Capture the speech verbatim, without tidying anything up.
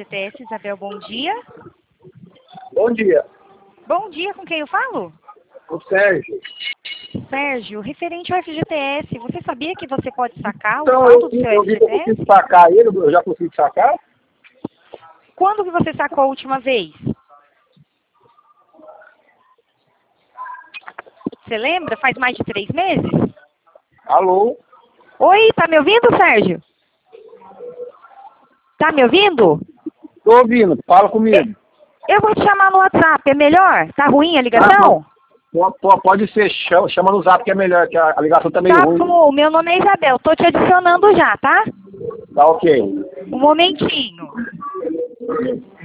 T S, Isabel, bom dia. Bom dia. Bom dia, com quem eu falo? O Sérgio. Sérgio, referente ao F G T S, você sabia que você pode sacar Então, o saldo eu, do seu eu vi que eu F G T S? consigo sacar ele, eu já consigo sacar? Quando que você sacou a última vez? Você lembra? Faz mais de três meses? Alô? Oi, tá me ouvindo, Sérgio? Tá me ouvindo? Tô ouvindo, fala comigo. Eu vou te chamar no WhatsApp, é melhor? Tá ruim a Ah, ligação? pô, pô, pode ser, chama, chama no zap que é melhor, que a, a ligação tá meio Tá ruim. bom, meu nome é Isabel, tô te adicionando já, tá? Tá ok. Um momentinho.